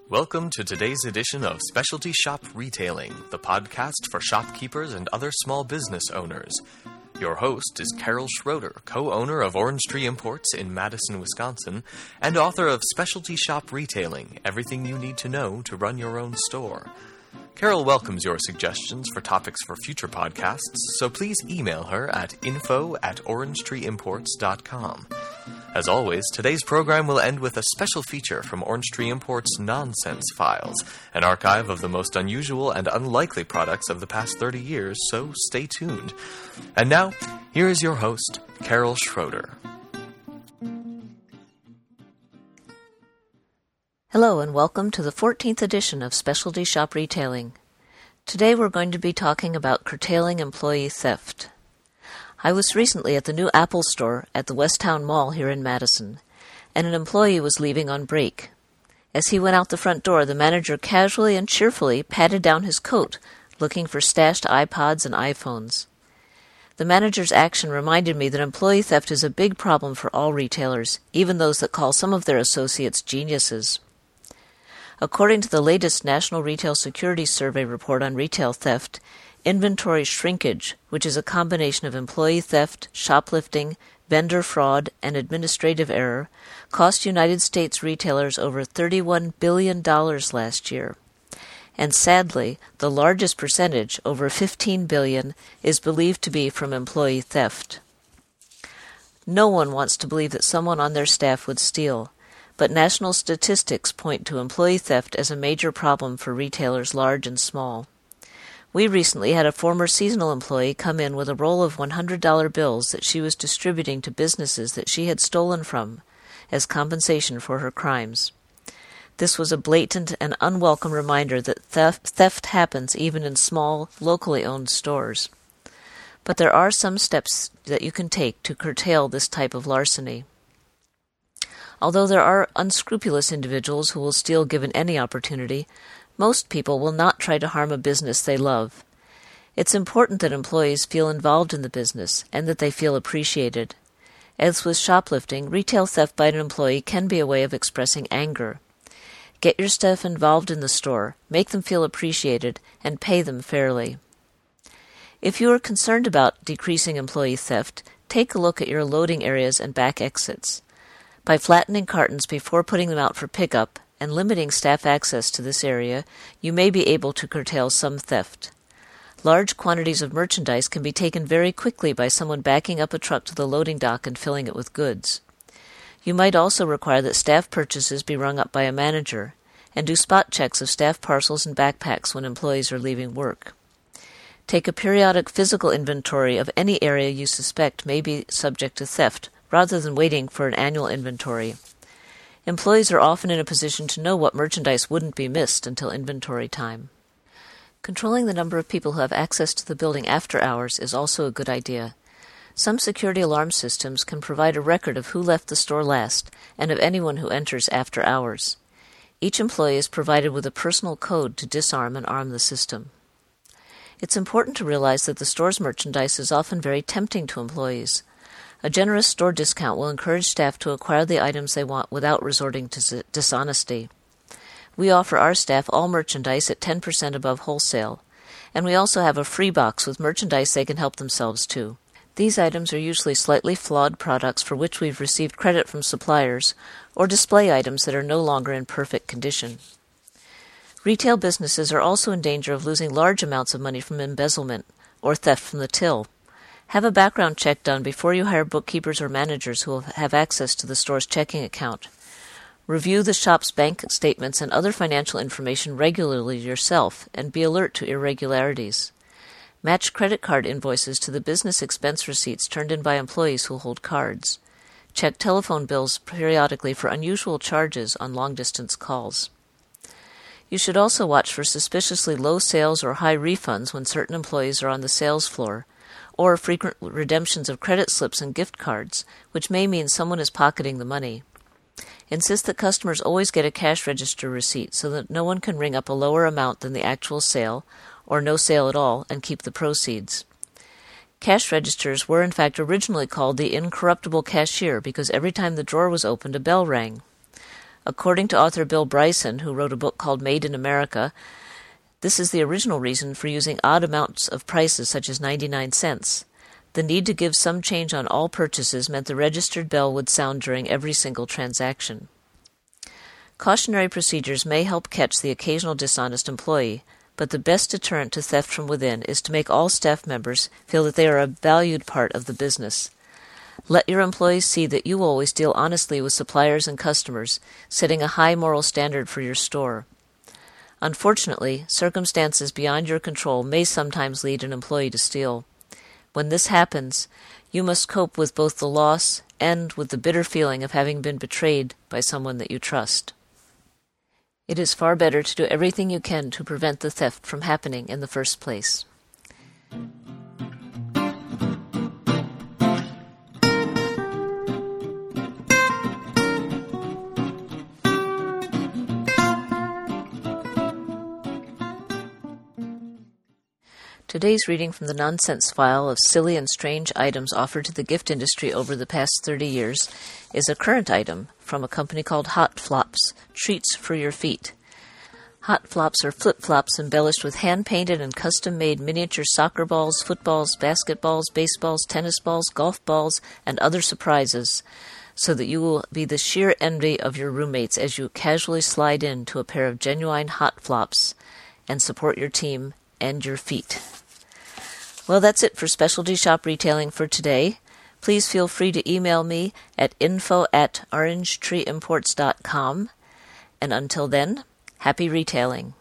Welcome to today's edition of Specialty Shop Retailing, the podcast for shopkeepers and other small business owners. Your host is Carol Schroeder, co-owner of Orange Tree Imports in Madison, Wisconsin, and author of Specialty Shop Retailing, Everything You Need to Know to Run Your Own Store. Carol welcomes your suggestions for topics for future podcasts, so please email her at info@orangetreeimports.com. As always, today's program will end with a special feature from Orange Tree Imports' Nonsense Files, an archive of the most unusual and unlikely products of the past 30 years, so stay tuned. And now, here is your host, Carol Schroeder. Hello and welcome to the 14th edition of Specialty Shop Retailing. Today we're going to be talking about curtailing employee theft. I was recently at the new Apple store at the Westtown Mall here in Madison, and an employee was leaving on break. As he went out the front door, the manager casually and cheerfully patted down his coat, looking for stashed iPods and iPhones. The manager's action reminded me that employee theft is a big problem for all retailers, even those that call some of their associates geniuses. According to the latest National Retail Security Survey report on retail theft, inventory shrinkage, which is a combination of employee theft, shoplifting, vendor fraud, and administrative error, cost United States retailers over $31 billion last year. And sadly, the largest percentage, over $15 billion, is believed to be from employee theft. No one wants to believe that someone on their staff would steal, but national statistics point to employee theft as a major problem for retailers large and small. We recently had a former seasonal employee come in with a roll of $100 bills that she was distributing to businesses that she had stolen from as compensation for her crimes. This was a blatant and unwelcome reminder that theft happens even in small, locally owned stores. But there are some steps that you can take to curtail this type of larceny. Although there are unscrupulous individuals who will steal given any opportunity, most people will not try to harm a business they love. It's important that employees feel involved in the business and that they feel appreciated. As with shoplifting, retail theft by an employee can be a way of expressing anger. Get your staff involved in the store, make them feel appreciated, and pay them fairly. If you are concerned about decreasing employee theft, take a look at your loading areas and back exits. By flattening cartons before putting them out for pickup and limiting staff access to this area, you may be able to curtail some theft. Large quantities of merchandise can be taken very quickly by someone backing up a truck to the loading dock and filling it with goods. You might also require that staff purchases be rung up by a manager, and do spot checks of staff parcels and backpacks when employees are leaving work. Take a periodic physical inventory of any area you suspect may be subject to theft, rather than waiting for an annual inventory. Employees are often in a position to know what merchandise wouldn't be missed until inventory time. Controlling the number of people who have access to the building after hours is also a good idea. Some security alarm systems can provide a record of who left the store last and of anyone who enters after hours. Each employee is provided with a personal code to disarm and arm the system. It's important to realize that the store's merchandise is often very tempting to employees. A generous store discount will encourage staff to acquire the items they want without resorting to dishonesty. We offer our staff all merchandise at 10% above wholesale, and we also have a free box with merchandise they can help themselves to. These items are usually slightly flawed products for which we've received credit from suppliers, or display items that are no longer in perfect condition. Retail businesses are also in danger of losing large amounts of money from embezzlement or theft from the till. Have a background check done before you hire bookkeepers or managers who will have access to the store's checking account. Review the shop's bank statements and other financial information regularly yourself and be alert to irregularities. Match credit card invoices to the business expense receipts turned in by employees who hold cards. Check telephone bills periodically for unusual charges on long-distance calls. You should also watch for suspiciously low sales or high refunds when certain employees are on the sales floor, or frequent redemptions of credit slips and gift cards, which may mean someone is pocketing the money. Insist that customers always get a cash register receipt so that no one can ring up a lower amount than the actual sale, or no sale at all, and keep the proceeds. Cash registers were in fact originally called the incorruptible cashier because every time the drawer was opened a bell rang. According to author Bill Bryson, who wrote a book called Made in America, this is the original reason for using odd amounts of prices such as 99 cents. The need to give some change on all purchases meant the registered bell would sound during every single transaction. Cautionary procedures may help catch the occasional dishonest employee, but the best deterrent to theft from within is to make all staff members feel that they are a valued part of the business. Let your employees see that you always deal honestly with suppliers and customers, setting a high moral standard for your store. Unfortunately, circumstances beyond your control may sometimes lead an employee to steal. When this happens, you must cope with both the loss and with the bitter feeling of having been betrayed by someone that you trust. It is far better to do everything you can to prevent the theft from happening in the first place. Today's reading from the Nonsense File of silly and strange items offered to the gift industry over the past 30 years is a current item from a company called Hot Flops, Treats for Your Feet. Hot Flops are flip-flops embellished with hand-painted and custom-made miniature soccer balls, footballs, basketballs, baseballs, tennis balls, golf balls, and other surprises, so that you will be the sheer envy of your roommates as you casually slide into a pair of genuine Hot Flops and support your team and your feet. Well, that's it for Specialty Shop Retailing for today. Please feel free to email me at info@orangetreeimports.com. And until then, happy retailing.